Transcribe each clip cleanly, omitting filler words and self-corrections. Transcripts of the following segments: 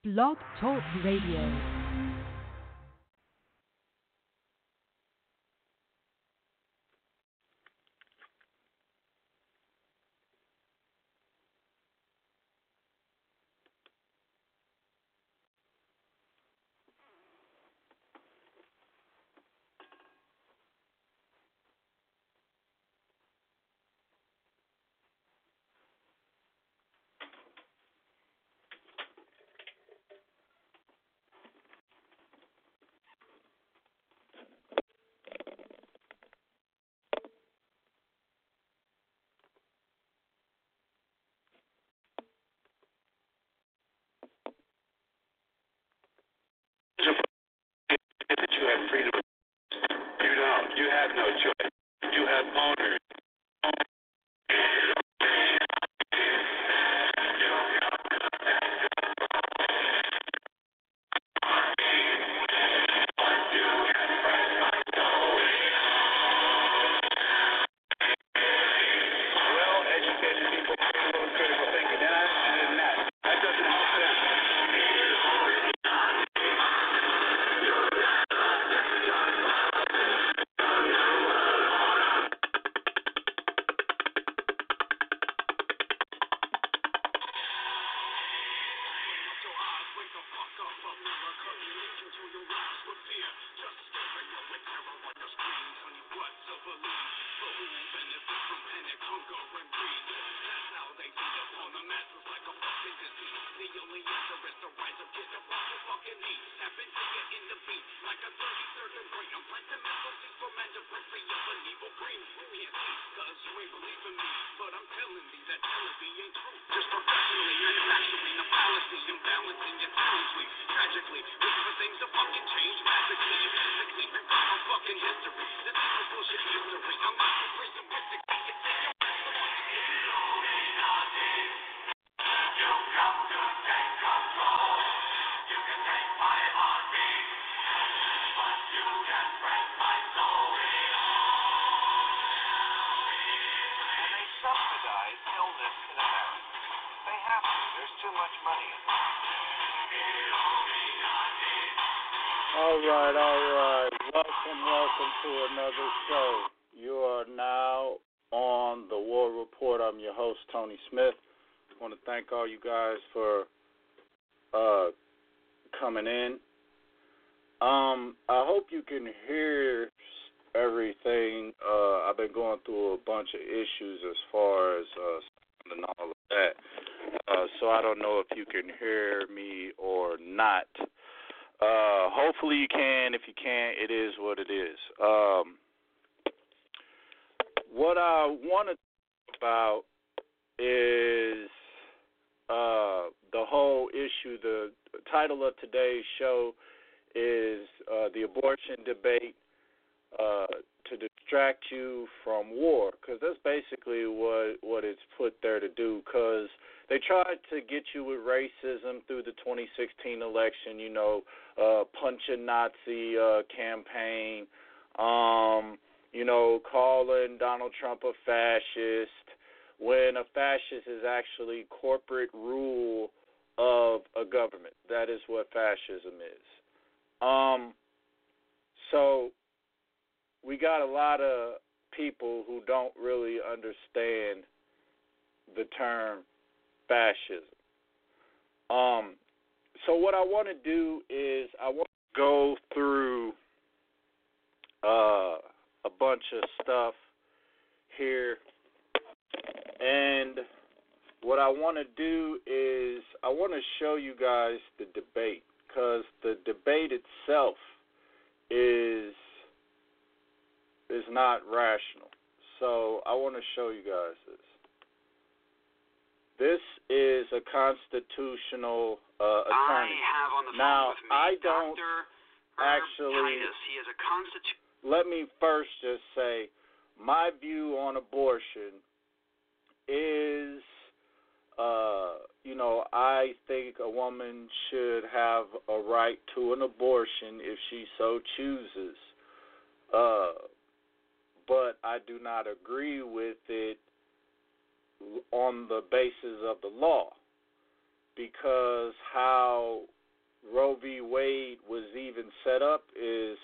Blog Talk Radio. That you have freedom. You don't. You have no choice. You have owners. Well-educated people do a little critical thinking. They're not interested in that. That doesn't help them. All right. Welcome to another show. You are now on the War Report. I'm your host, Tony Smith. I want to thank all you guys for coming in. I hope you can hear everything. I've been going through a bunch of issues as far as sound and all of that. So I don't know if you can hear me or not. Hopefully you can. If you can't, it is what it is. What I want to talk about is the whole issue. The title of today's show is the abortion debate to distract you from war, because that's basically what it's put there to do, because they tried to get you with racism through the 2016 election, punching Nazi campaign, calling Donald Trump a fascist, when a fascist is actually corporate rule of a government. That is what fascism is. So we got a lot of people who don't really understand the term fascism. So what I want to do is I want to go through a bunch of stuff here, and what I want to do is I want to show you guys the debate, because the debate itself is not rational. So I want to show you guys this. This is a constitutional attorney. Now, I don't actually. He is a let me first just say, my view on abortion is, I think a woman should have a right to an abortion if she so chooses. But I do not agree with it on the basis of the law. because how Roe v. Wade was even set up is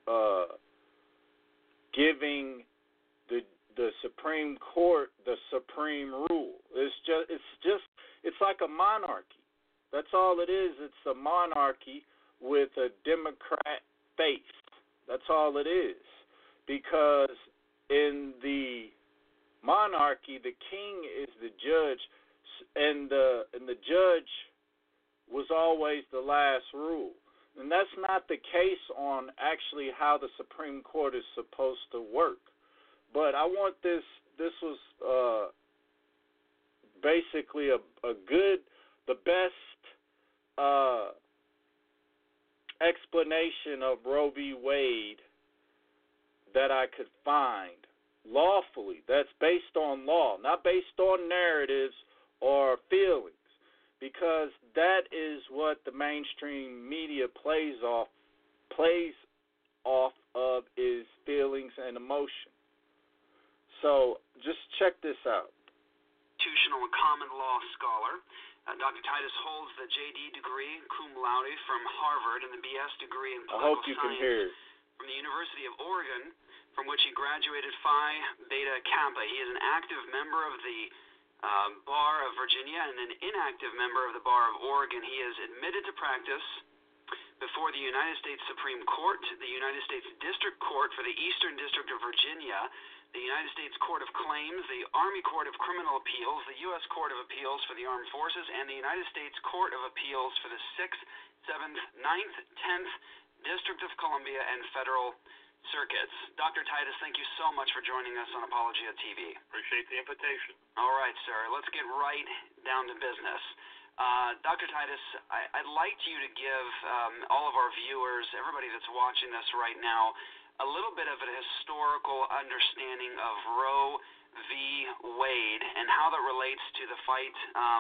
giving the Supreme Court the supreme rule. It's like a monarchy. That's all it is. It's a monarchy with a Democrat face. That's all it is. Because in the monarchy, the king is the judge, and the judge was always the last rule. And that's not the case on actually how the Supreme Court is supposed to work. But I want this was basically the best explanation of Roe v. Wade that I could find lawfully. That's based on law, not based on narratives or feelings, because that is what the mainstream media plays off of is feelings and emotion. So just check this out. Constitutional and common law scholar. Dr. Titus holds the JD degree, cum laude, from Harvard and the BS degree in political science from the University of Oregon, from which he graduated Phi Beta Kappa. He is an active member of the Bar of Virginia and an inactive member of the Bar of Oregon. He is admitted to practice before the United States Supreme Court, the United States District Court for the Eastern District of Virginia, the United States Court of Claims, the Army Court of Criminal Appeals, the U.S. Court of Appeals for the Armed Forces, and the United States Court of Appeals for the 6th, 7th, 9th, 10th District of Columbia and Federal Circuits. Dr. Titus, thank you so much for joining us on Apologia TV. Appreciate the invitation. All right, sir. Let's get right down to business. Dr. Titus, I'd like you to give all of our viewers, everybody that's watching this right now, a little bit of a historical understanding of Roe v. Wade and how that relates to the fight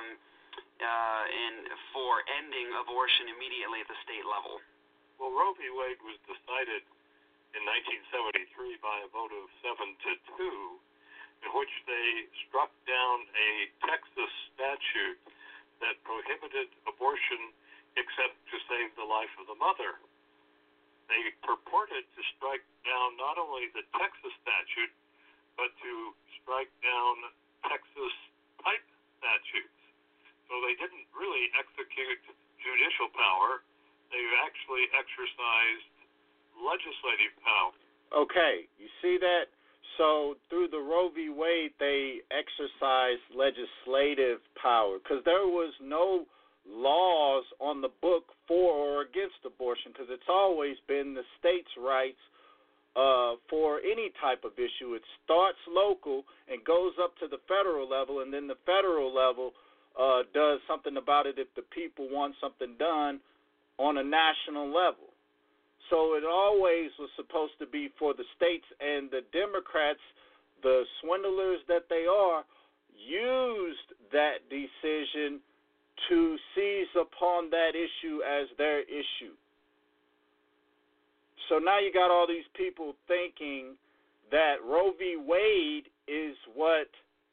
for ending abortion immediately at the state level. Well, Roe v. Wade was decided in 1973 by a vote of 7-2, in which they struck down a Texas statute that prohibited abortion except to save the life of the mother. They purported to strike down not only the Texas statute, but to strike down Texas pipe statutes. So they didn't really execute judicial power. They actually exercised legislative power. Okay, you see that? So through the Roe v. Wade, they exercised legislative power because there was no laws on the book for or against abortion, because it's always been the states' rights for any type of issue. It starts local and goes up to the federal level, and then the federal level does something about it if the people want something done on a national level. So it always was supposed to be for the states, and the Democrats, the swindlers that they are, used that decision to seize upon that issue as their issue. So now you got all these people thinking that Roe v. Wade is what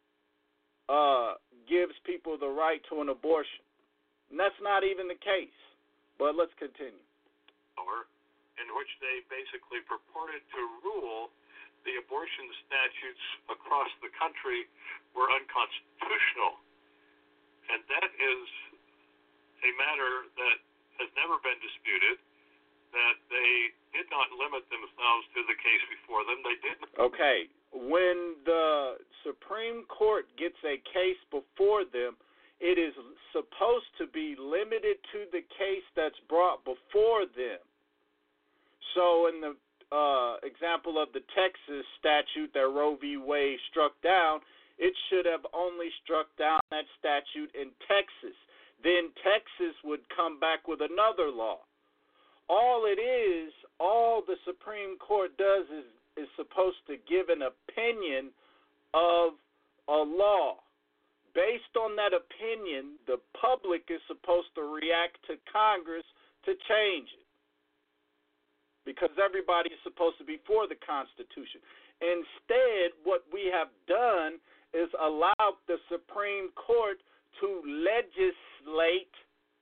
gives people the right to an abortion. And that's not even the case. But let's continue. In which they basically purported to rule the abortion statutes across the country were unconstitutional. And that is a matter that has never been disputed, that they did not limit themselves to the case before them. They didn't. Okay. When the Supreme Court gets a case before them, it is supposed to be limited to the case that's brought before them. So in the example of the Texas statute that Roe v. Wade struck down, it should have only struck down that statute in Texas. Then Texas would come back with another law. All the Supreme Court does is supposed to give an opinion of a law. Based on that opinion, the public is supposed to react to Congress to change it, because everybody is supposed to be for the Constitution. Instead, what we have done is allowed the Supreme Court to legislate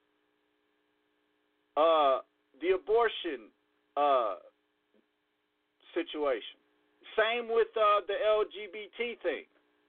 the abortion situation. Same with the LGBT thing.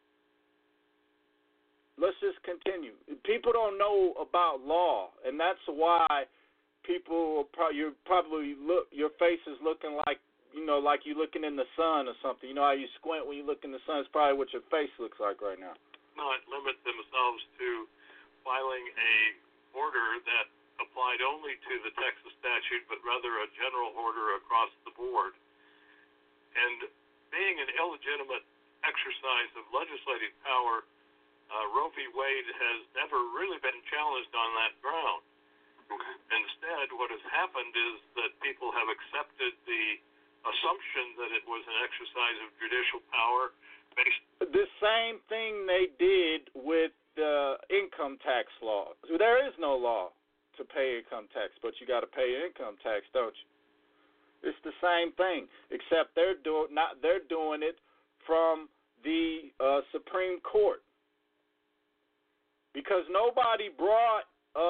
Let's just continue. People don't know about law, and that's why people your face is looking like, like you're looking in the sun or something. You know how you squint when you look in the sun? It's probably what your face looks like right now. Not limit themselves to filing a order that applied only to the Texas statute, but rather a general order across the board. And being an illegitimate exercise of legislative power, Roe v. Wade has never really been challenged on that ground. Okay. Instead, what has happened is that people have accepted the assumption that it was an exercise of judicial power based. The same thing they did with the income tax law. There is no law to pay income tax, but you got to pay income tax, don't you? It's the same thing, except they're doing it from the Supreme Court, because nobody brought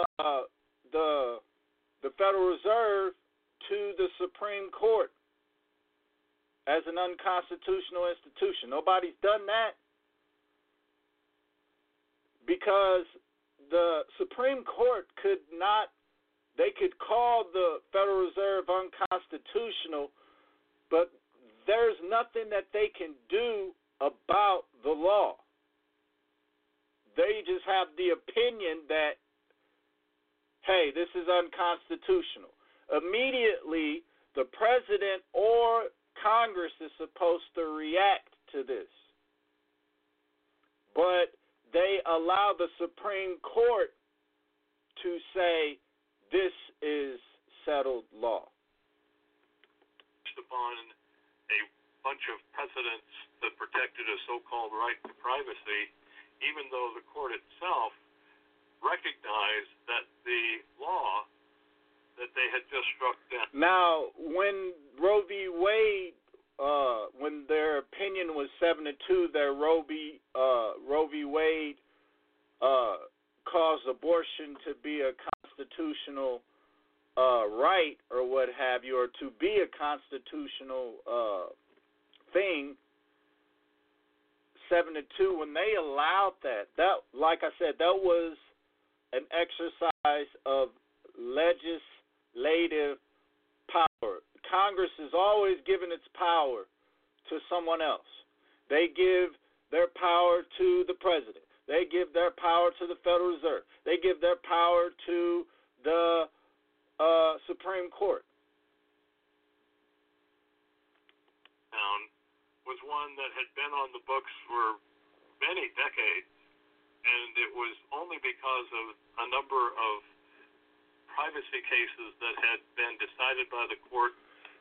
the Federal Reserve to the Supreme Court as an unconstitutional institution. Nobody's done that, because the Supreme Court could not. They could call the Federal Reserve unconstitutional, but there's nothing that they can do about the law. They just have the opinion that, hey, this is unconstitutional. Immediately, the president or Congress is supposed to react to this. But they allow the Supreme Court to say, this is settled law. Based upon a bunch of precedents that protected a so-called right to privacy, even though the court itself recognized that the law that they had just struck down. Now, when Roe v. Wade, when their opinion was 7-2, that Roe v. Wade caused abortion to be a constitutional right or what have you, or to be a constitutional thing, 7-2, when they allowed that, like I said, that was an exercise of legislative power. Congress is always giving its power to someone else. They give their power to the president. They give their power to the Federal Reserve. They give their power to the Supreme Court. Was one that had been on the books for many decades, and it was only because of a number of privacy cases that had been decided by the court.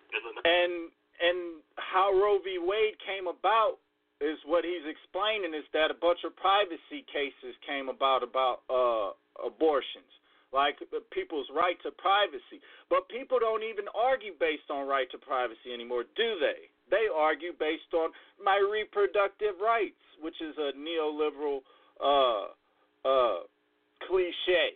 And how Roe v. Wade came about is what he's explaining, is that a bunch of privacy cases came about abortions, like people's right to privacy. But people don't even argue based on right to privacy anymore, do they? They argue based on my reproductive rights, which is a neoliberal cliche.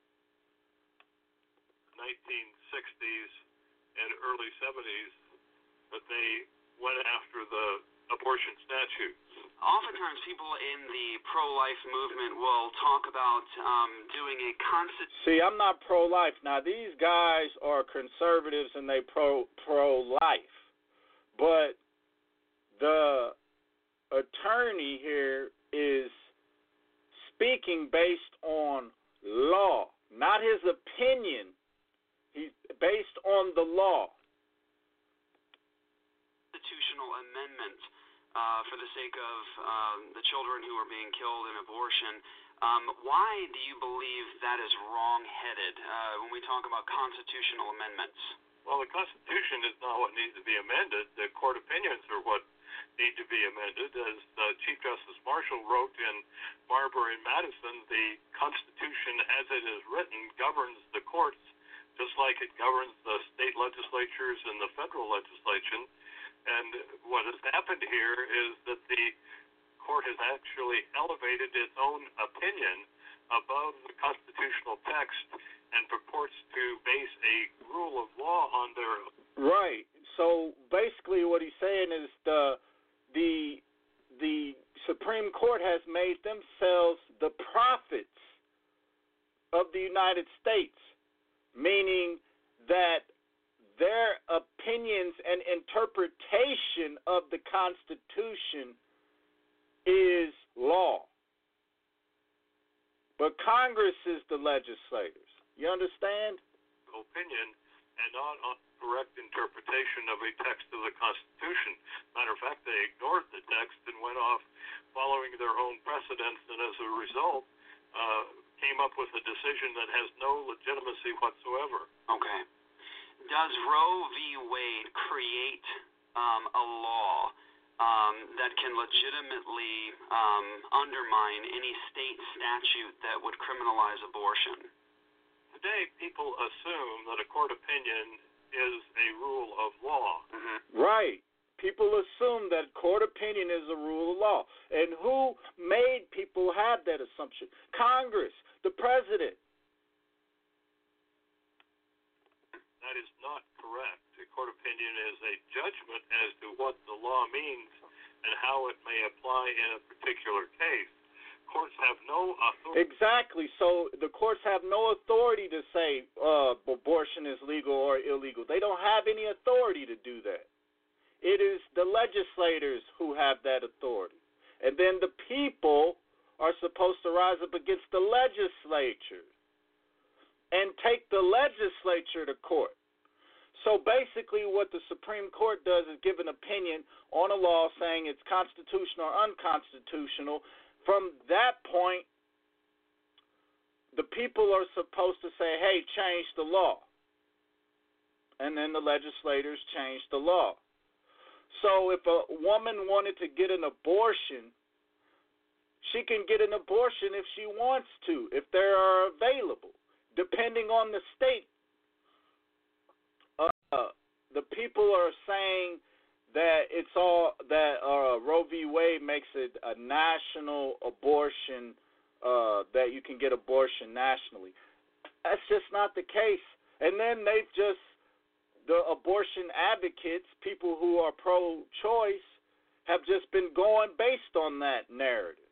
1960s and early 70s that they went after the abortion statutes. Oftentimes people in the pro-life movement will talk about doing a See, I'm not pro-life. Now, these guys are conservatives and they pro-life. But the attorney here is speaking based on law, not his opinion. He's based on the law. Constitutional amendment for the sake of the children who are being killed in abortion. Why do you believe that is wrong-headed when we talk about constitutional amendments? Well, the Constitution is not what needs to be amended. The court opinions are what need to be amended. As Chief Justice Marshall wrote in Marbury and Madison, the Constitution as it is written governs the courts just like it governs the state legislatures and the federal legislation. And what has happened here is that the court has actually elevated its own opinion above the constitutional text and purports to base a rule of law on their... Right. So basically what he's saying is the Supreme Court has made themselves the prophets of the United States, meaning that their opinions and interpretation of the Constitution is law. But Congress is the legislators. You understand? Opinion and not a correct interpretation of a text of the Constitution. Matter of fact, they ignored the text and went off following their own precedents, and as a result, came up with a decision that has no legitimacy whatsoever. Okay. Does Roe v. Wade create a law that can legitimately undermine any state statute that would criminalize abortion? Today, people assume that a court opinion is a rule of law. Mm-hmm. Right. People assume that court opinion is a rule of law. And who made people have that assumption? Congress, the president. That is not correct. A court opinion is a judgment as to what the law means and how it may apply in a particular case. Courts have no authority. Exactly. So the courts have no authority to say abortion is legal or illegal. They don't have any authority to do that. It is the legislators who have that authority. And then the people are supposed to rise up against the legislature and take the legislature to court. So basically what the Supreme Court does is give an opinion on a law saying it's constitutional or unconstitutional. From that point, the people are supposed to say, hey, change the law. And then the legislators change the law. So if a woman wanted to get an abortion, she can get an abortion if she wants to, if they are available, depending on the state. The people are saying that it's all that Roe v. Wade makes it a national abortion, that you can get abortion nationally. That's just not the case. And then the abortion advocates, people who are pro-choice, have just been going based on that narrative.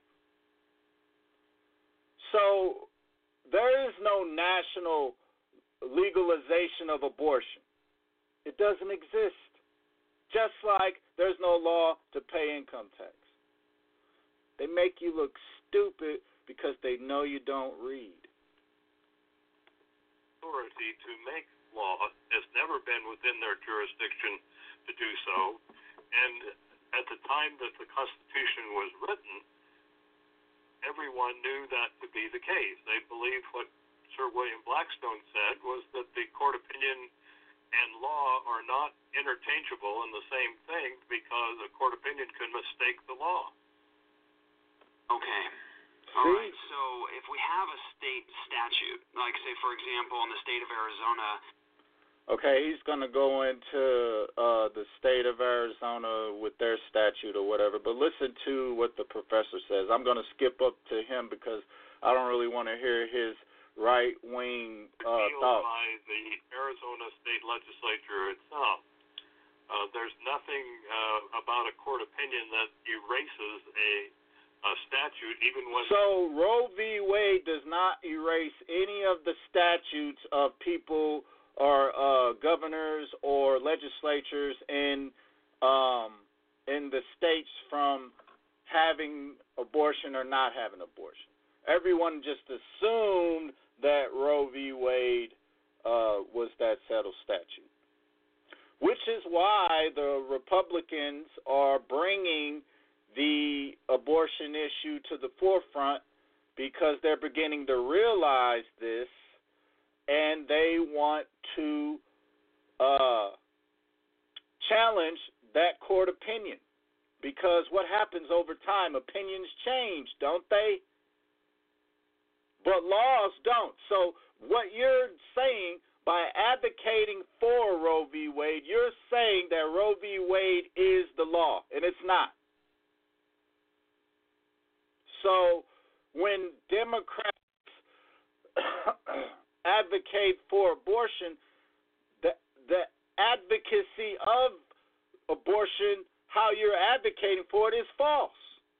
So there is no national legalization of abortion. It doesn't exist. Just like there's no law to pay income tax. They make you look stupid because they know you don't read. Authority to make law has never been within their jurisdiction to do so. And at the time that the Constitution was written, everyone knew that to be the case. They believed what Sir William Blackstone said was that the court opinion and law are not interchangeable in the same thing because a court opinion can mistake the law. Okay. All right. So if we have a state statute, like say for example in the state of Arizona. Okay, he's going to go into the state of Arizona with their statute or whatever, but listen to what the professor says. I'm going to skip up to him because I don't really want to hear his right-wing thoughts. By the Arizona state legislature itself. There's nothing about a court opinion that erases a statute, even when... So Roe v. Wade does not erase any of the statutes of people or governors or legislatures in the states from having abortion or not having abortion. Everyone just assumed that Roe v. Wade was that settled statute, which is why the Republicans are bringing the abortion issue to the forefront, because they're beginning to realize this, and they want to challenge that court opinion. Because what happens over time, opinions change, don't they? But laws don't. So what you're saying by advocating for Roe v. Wade, you're saying that Roe v. Wade is the law, and it's not. So when Democrats advocate for abortion, the advocacy of abortion, how you're advocating for it, is false.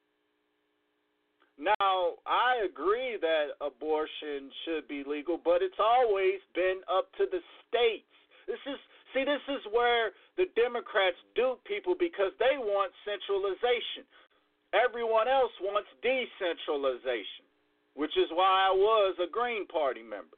Now, I agree that abortion should be legal, but it's always been up to the states. This is where the Democrats dupe people because they want centralization. Everyone else wants decentralization, which is why I was a Green Party member.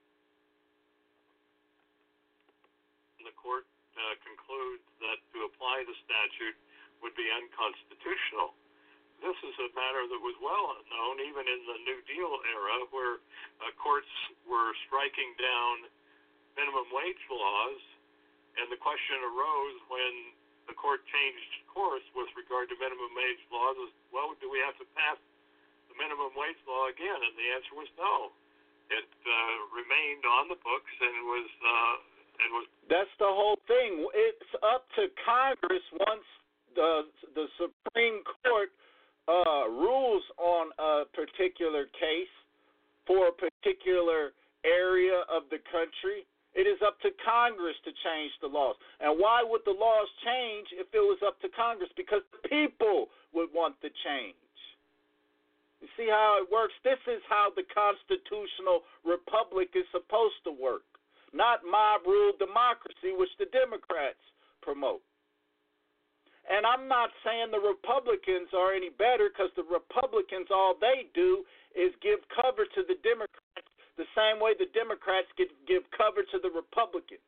The court concludes that to apply the statute would be unconstitutional. This is a matter that was well known even in the New Deal era, where courts were striking down minimum wage laws, and the question arose when the court changed course with regard to minimum wage laws is, well, do we have to pass the minimum wage law again? And the answer was no. It remained on the books and was. That's the whole thing. It's up to Congress once the Supreme Court rules on a particular case for a particular area of the country. It is up to Congress to change the laws. And why would the laws change if it was up to Congress? Because the people would want the change. You see how it works? This is how the constitutional republic is supposed to work, not mob rule democracy, which the Democrats promote. And I'm not saying the Republicans are any better, because the Republicans, all they do is give cover to the Democrats the same way the Democrats give cover to the Republicans.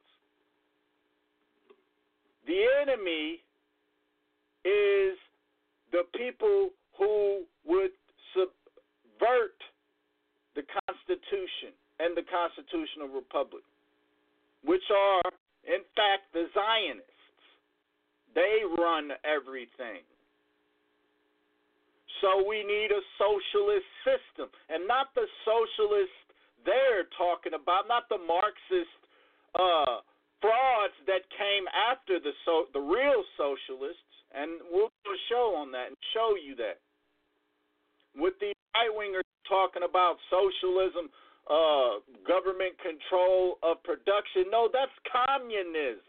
The enemy is the people who would subvert the Constitution and the constitutional republic, which are, in fact, the Zionists. They run everything. So we need a socialist system, and not the socialist they're talking about, not the Marxist frauds that came after the real socialists, and we'll do a show on that and show you that. With the right-wingers talking about socialism, government control of production, no, that's communism.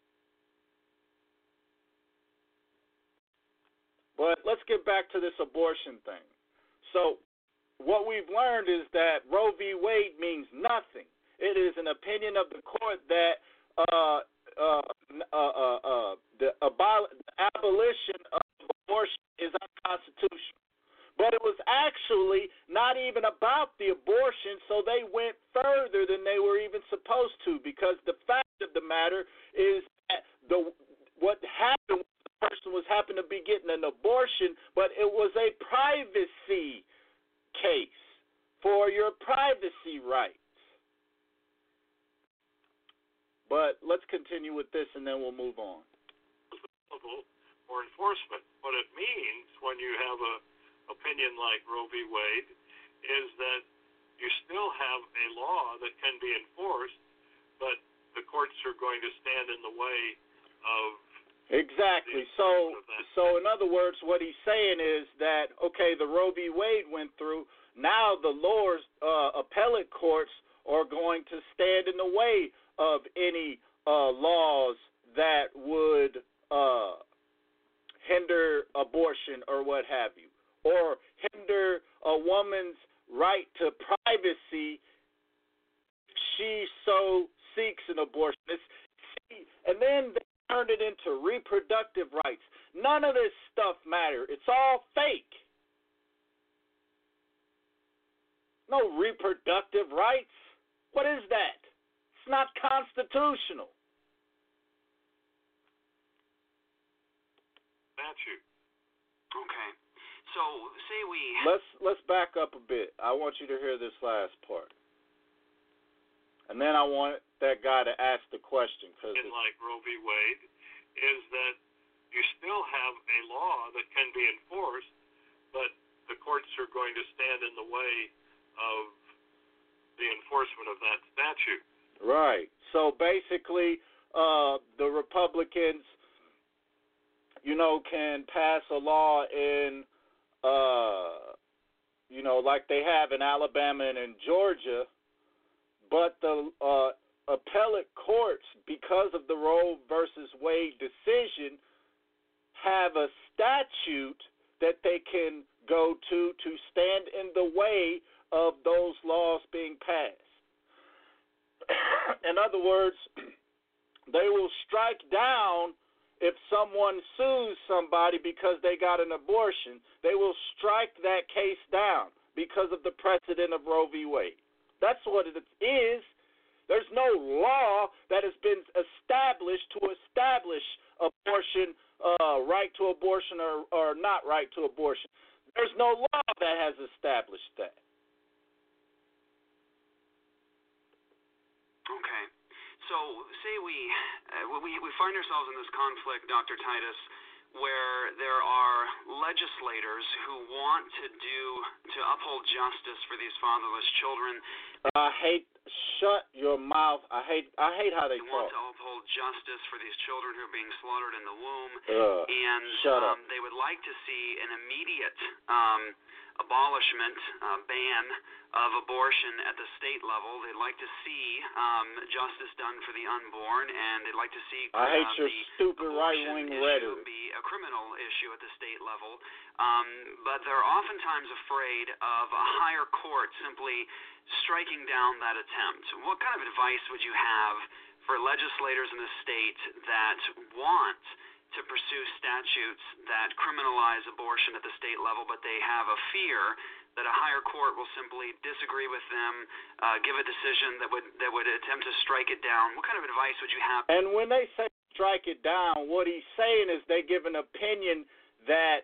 But let's get back to this abortion thing. So what we've learned is that Roe v. Wade means nothing. It is an opinion of the court that the abolition of abortion is unconstitutional. But it was actually not even about the abortion, so they went further than they were even supposed to, because the fact of the matter is that what happened, the person happened to be getting an abortion, but it was a privacy case for your privacy rights. But let's continue with this, and then we'll move on. For enforcement, what it means when you have a opinion like Roe v. Wade is that you still have a law that can be enforced, but the courts are going to stand in the way of. Exactly. So in other words, what he's saying is that, okay, the Roe v. Wade went through. Now the lower appellate courts are going to stand in the way of any laws that would hinder abortion or what have you, or hinder a woman's right to privacy if she so seeks an abortion. And then they turned it into reproductive rights. None of this stuff matters. It's all fake. No reproductive rights. What is that? It's not constitutional. Statute. Okay. So say we. Let's back up a bit. I want you to hear this last part, and then I want that guy to ask the question, because like Roe v. Wade is that you still have a law that can be enforced, but the courts are going to stand in the way of the enforcement of that statute. Right. So basically, the Republicans, can pass a law in, like they have in Alabama and in Georgia, But the appellate courts, because of the Roe versus Wade decision, have a statute that they can go to stand in the way of those laws being passed. In other words, they will strike down if someone sues somebody because they got an abortion. They will strike that case down because of the precedent of Roe v. Wade. That's what it is. There's no law that has been established to establish abortion, right to abortion or not right to abortion. There's no law that has established that. Okay. So say we find ourselves in this conflict, Dr. Titus, where there are legislators who want to uphold justice for these fatherless children. Shut your mouth. I hate how they talk. Want to uphold justice for these children who are being slaughtered in the womb. And shut up. They would like to see an immediate abolishment, ban of abortion at the state level. They'd like to see justice done for the unborn, and they'd like to see I hate your stupid right-wing rhetoric. Be a criminal issue at the state level. But they're oftentimes afraid of a higher court simply striking down that attempt. What kind of advice would you have for legislators in the state that want to pursue statutes that criminalize abortion at the state level, but they have a fear that a higher court will simply disagree with them, give a decision that would attempt to strike it down? What kind of advice would you have? And when they say strike it down, what he's saying is they give an opinion that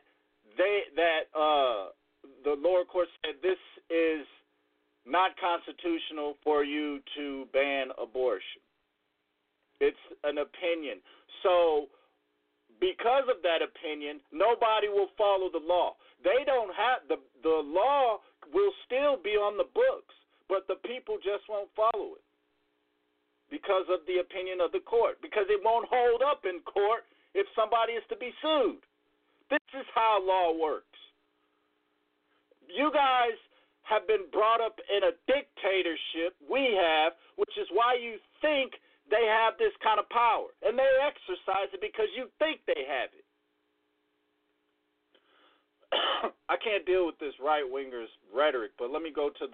the lower court said this is not constitutional for you to ban abortion. It's an opinion. So because of that opinion, nobody will follow the law. They don't have the law will still be on the books, but the people just won't follow it because of the opinion of the court, because it won't hold up in court if somebody is to be sued. This is how law works. You guys have been brought up in a dictatorship, we have, which is why you think they have this kind of power. And they exercise it because you think they have it. I can't deal with this right-wingers rhetoric, but let me go to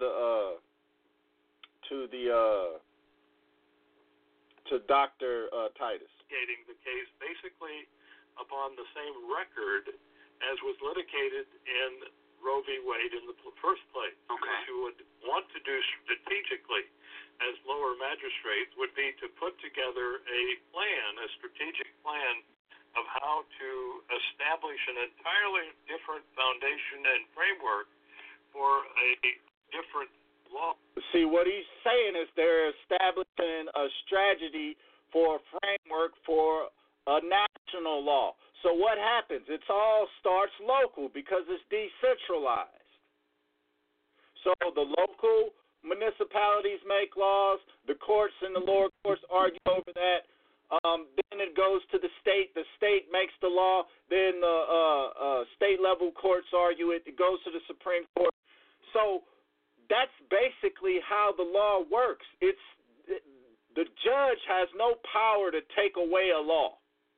Dr. Titus. The case basically upon the same record as was litigated in Roe v. Wade in the first place. Okay. What you would want to do strategically as lower magistrates would be to put together a strategic plan of how to establish an entirely different foundation and framework for a different law. See, what he's saying is they're establishing a strategy for a framework for a national law. So what happens? It all starts local because it's decentralized. So the local municipalities make laws, the courts and the lower courts argue over that. Then it goes to the state makes the law, then the state-level courts argue it, it goes to the Supreme Court. So that's basically how the law works. The judge has no power to take away a law.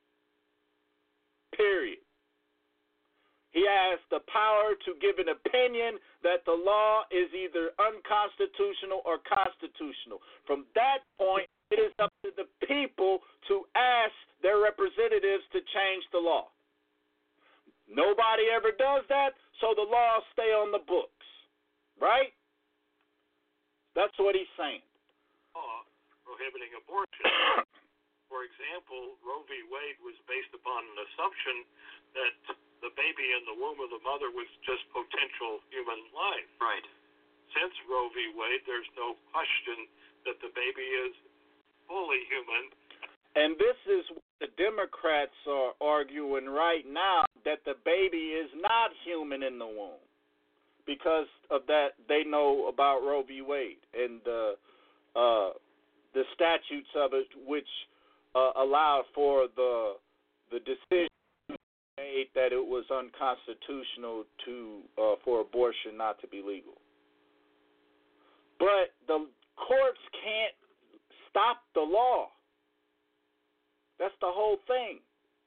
Period. He has the power to give an opinion that the law is either unconstitutional or constitutional. From that point, it is up to the people to ask their representatives to change the law. Nobody ever does that, so the laws stay on the books. Right? That's what he's saying. Law prohibiting abortion. For example, Roe v. Wade was based upon an assumption that the baby in the womb of the mother was just potential human life. Right. Since Roe v. Wade, there's no question that the baby is fully human. And this is what the Democrats are arguing right now, that the baby is not human in the womb. Because of that, they know about Roe v. Wade and the statutes of it, which allowed for the decision made that it was unconstitutional for abortion not to be legal. But the courts can't stop the law. That's the whole thing.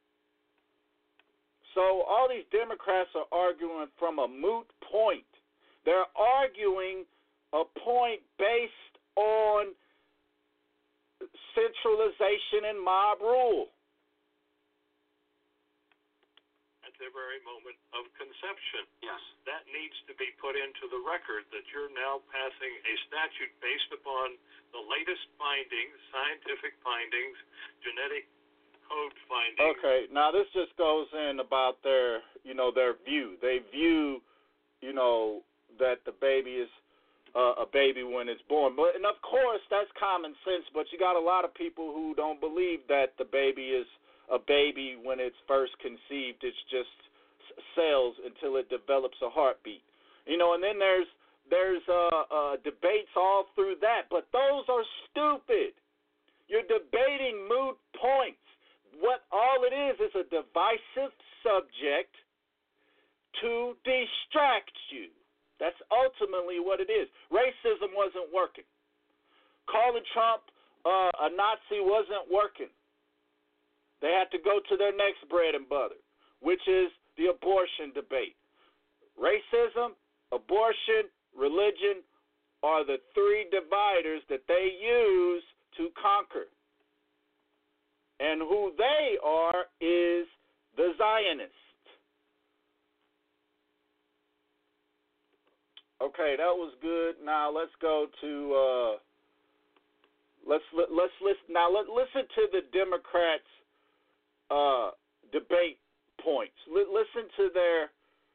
So all these Democrats are arguing from a moot point. They're arguing a point based on centralization and mob rule. At the very moment of conception. Yes. That needs to be put into the record that you're now passing a statute based upon the latest findings, scientific findings, genetic code findings. Okay, now this just goes in about their view. They view, that the baby is a baby when it's born. And of course, that's common sense, but you got a lot of people who don't believe that the baby is a baby when it's first conceived. It's just cells until it develops a heartbeat. And then there's debates all through that, but those are stupid. You're debating moot points. What all it is a divisive subject to distract you. That's ultimately what it is. Racism wasn't working. Calling Trump a Nazi wasn't working. They had to go to their next bread and butter, which is the abortion debate. Racism, abortion, religion are the three dividers that they use to conquer. And who they are is the Zionists. Okay, that was good. Now let's go to let's listen to the Democrats' debate points. Listen to their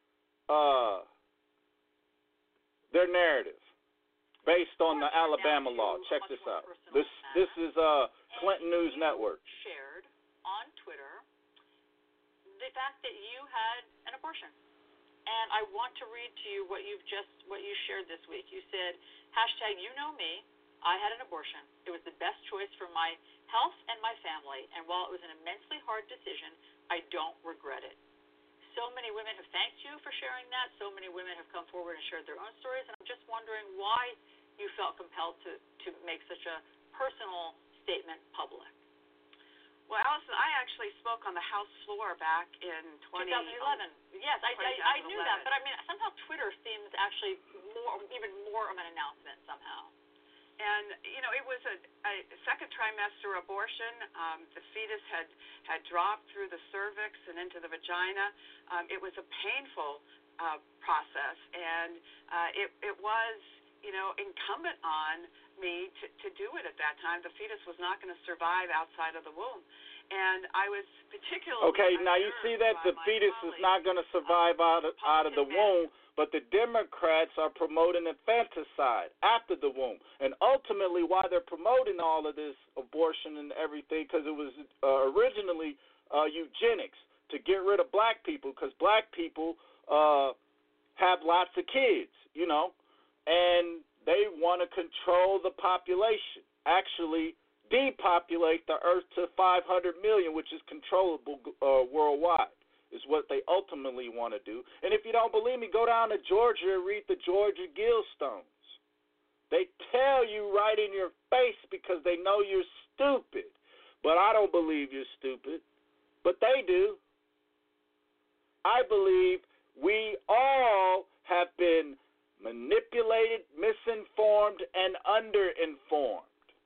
narrative based on the Alabama law. Check this out. This is Clinton News Network. Shared on Twitter the fact that you had an abortion. And I want to read to you what you shared this week. You said, #YouKnowMe, I had an abortion. It was the best choice for my health and my family, and while it was an immensely hard decision, I don't regret it. So many women have thanked you for sharing that. So many women have come forward and shared their own stories, and I'm just wondering why you felt compelled to make such a personal statement public. Well, Allison, I actually spoke on the House floor back in 2011. Yes, I knew that, but I mean, somehow Twitter seems actually even more of an announcement somehow. And it was a second trimester abortion. The fetus had dropped through the cervix and into the vagina. It was a painful process, and it was incumbent on me to do it at that time. The fetus was not going to survive outside of the womb. And I was particularly okay. Now you see that the fetus is not going to survive out of the womb, but the Democrats are promoting infanticide after the womb, and ultimately why they're promoting all of this abortion and everything, because it was originally eugenics to get rid of black people, because black people have lots of kids, and they want to control the population. Actually, depopulate the earth to 500 million, which is controllable worldwide, is what they ultimately want to do. And if you don't believe me, go down to Georgia and read the Georgia Guildstones. They tell you right in your face because they know you're stupid. But I don't believe you're stupid. But they do. I believe we all have been manipulated, misinformed, and underinformed.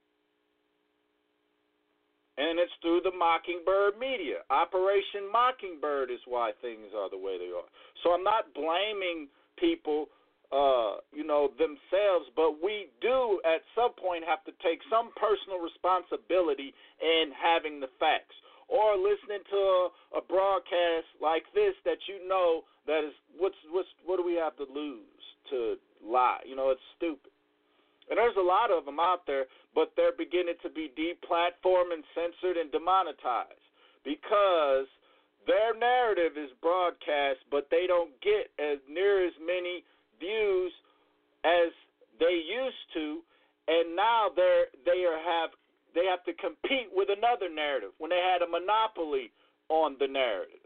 And it's through the Mockingbird media. Operation Mockingbird is why things are the way they are. So I'm not blaming people, themselves, but we do at some point have to take some personal responsibility in having the facts. Or listening to a broadcast like this that that is, what do we have to lose to lie? It's stupid. And there's a lot of them out there, but they're beginning to be deplatformed and censored and demonetized because their narrative is broadcast, but they don't get as near as many views as they used to, and now they have to compete with another narrative when they had a monopoly on the narrative.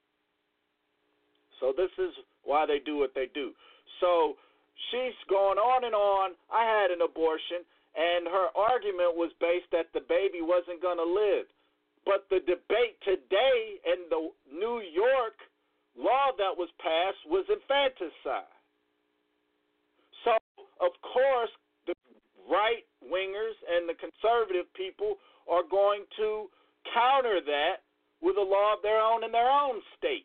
So this is why they do what they do. So she's going on and on. I had an abortion, and her argument was based that the baby wasn't going to live. But the debate today in the New York law that was passed was infanticide. So, of course, the right-wingers and the conservative people are going to counter that with a law of their own in their own states.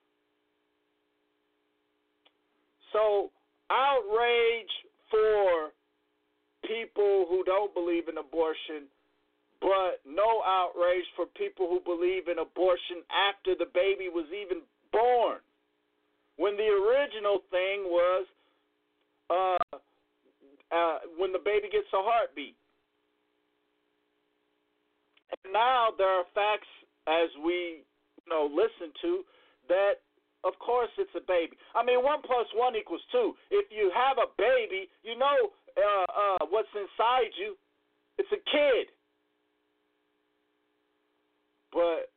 So, outrage for people who don't believe in abortion, but no outrage for people who believe in abortion after the baby was even born. When the original thing was when the baby gets a heartbeat. And now there are facts, as we listen to, that of course it's a baby. I mean, 1 + 1 = 2. If you have a baby, what's inside you. It's a kid. But,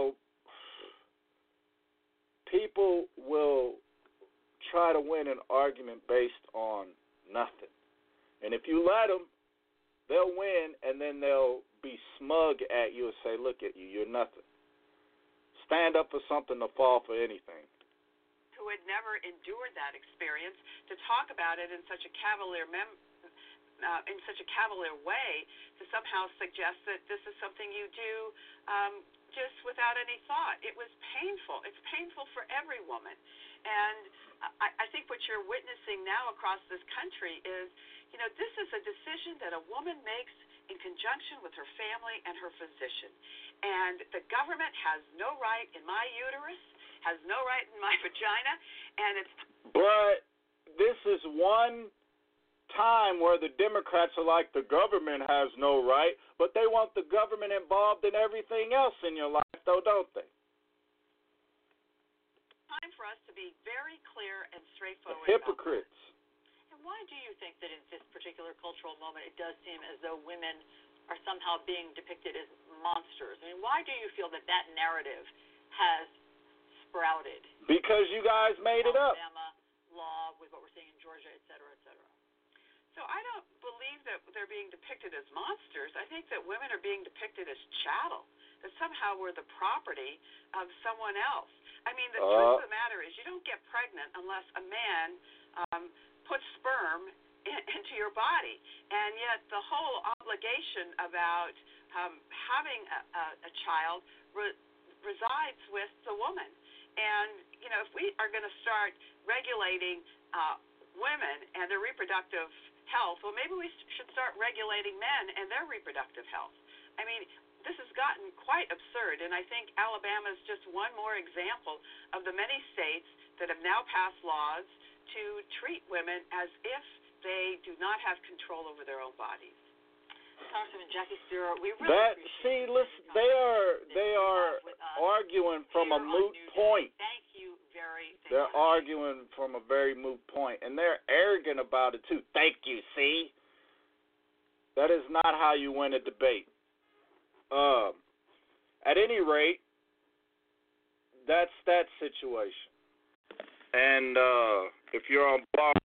people will try to win an argument based on nothing. And if you let them, they'll win, and then they'll be smug at you and say, look at you, you're nothing. Stand up for something to fall for anything. Who had never endured that experience, to talk about it in such a cavalier way, to somehow suggest that this is something you do just without any thought. It was painful. It's painful for every woman. And I think what you're witnessing now across this country is, this is a decision that a woman makes in conjunction with her family and her physician. And the government has no right in my uterus, has no right in my vagina, and it's... But this is one time where the Democrats are like, the government has no right, but they want the government involved in everything else in your life, though, don't they? Time for us to be very clear and straightforward. Hypocrites. And why do you think that in this particular cultural moment it does seem as though women are somehow being depicted as monsters? I mean, why do you feel that that narrative has sprouted? Because you guys made it up. Alabama law, with what we're seeing in Georgia, et cetera, et cetera. So I don't believe that they're being depicted as monsters. I think that women are being depicted as chattel, that somehow we're the property of someone else. I mean, the truth of the matter is you don't get pregnant unless a man puts sperm into your body. And yet the whole obligation about having a child resides with the woman. And, if we are going to start regulating women and their reproductive health, well, maybe we should start regulating men and their reproductive health. I mean, this has gotten quite absurd, and I think Alabama is just one more example of the many states that have now passed laws to treat women as if they do not have control over their own bodies. Congresswoman Jackie Speier, we really they are arguing from a moot point. Thank you very much. They're arguing from a very moot point, and they're arrogant about it too. Thank you. See, that is not how you win a debate. At any rate, that's that situation. And if you're on Blog